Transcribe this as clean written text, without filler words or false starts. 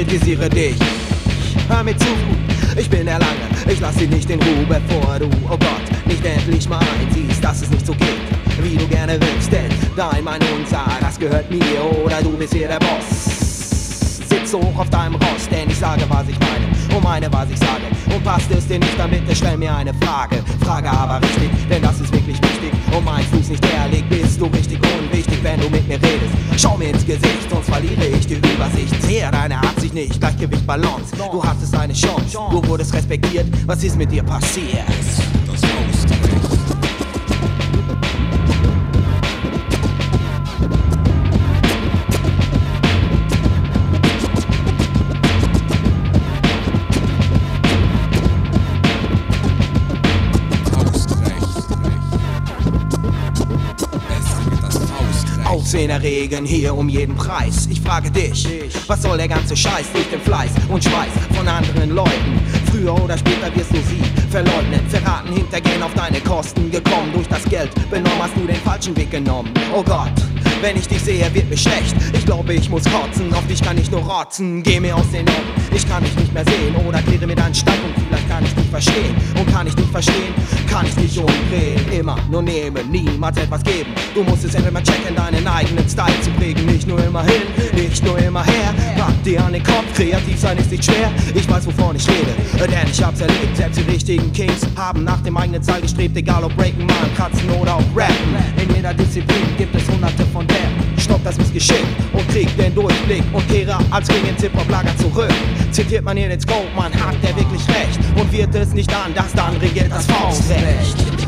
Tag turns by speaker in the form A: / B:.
A: kritisiere dich. Hör mir zu, ich bin der Lange, ich lass dich nicht in Ruhe, bevor du, oh Gott, nicht endlich mal einsiehst, dass es nicht so geht, wie du gerne willst. Denn dein, mein Unser, das gehört mir, oder du bist hier der Boss. Sitz hoch auf deinem Ross, denn ich sage, was ich meine, und meine, was ich sage. Und passt es dir nicht, dann bitte stell mir eine Frage. Frage aber richtig, denn das ist wirklich wichtig. Und mein Fuß nicht ehrlich, bist du richtig unwichtig, wenn du mit mir redest. Schau mir ins Gesicht, sonst verliere ich die Übersicht. Sehe deine Absicht nicht, Gleichgewicht, Balance. Du hattest eine Chance, du wurdest respektiert. Was ist mit dir passiert?
B: Das Faustrecht.
A: Aufsehen erregen hier um jeden Preis. Ich frage dich, was soll der ganze Scheiß durch den Fleiß und Schweiß von anderen Leuten? Früher oder später wirst du sie verleugnen, verraten, hintergehen, auf deine Kosten gekommen. Durch das Geld benommen hast du den falschen Weg genommen. Oh Gott, wenn ich dich sehe, wird mir schlecht. Ich glaube, ich muss kotzen, auf dich kann ich nur rotzen. Geh mir aus den Augen, ich kann dich nicht mehr sehen. Oder kläre mir deinen Standpunkt, vielleicht kann ich dich verstehen. Und kann ich dich verstehen, kann ich dich umdrehen. Immer nur nehmen, niemals etwas geben. Du musst es endlich mal checken, deinen eigenen Style zu prägen. Nicht nur immer hin, nicht nur immer her. Pack dir an den Kopf, kreativ sein ist nicht schwer. Ich weiß, wovon ich rede, denn ich hab's erlebt. Selbst die richtigen Kings haben nach dem eigenen Zahl gestrebt. Egal ob Breaken, Malen, Kratzen oder auch Rappen. In jeder Disziplin gibt es hunderte von der. Stopp das Missgeschick und krieg den Durchblick und kehre als King ins Hip-Hop-Lager zurück. Zitiert man hier den Scope, man hat der wirklich recht. Und wird es nicht anders, dann regiert das Faustrecht.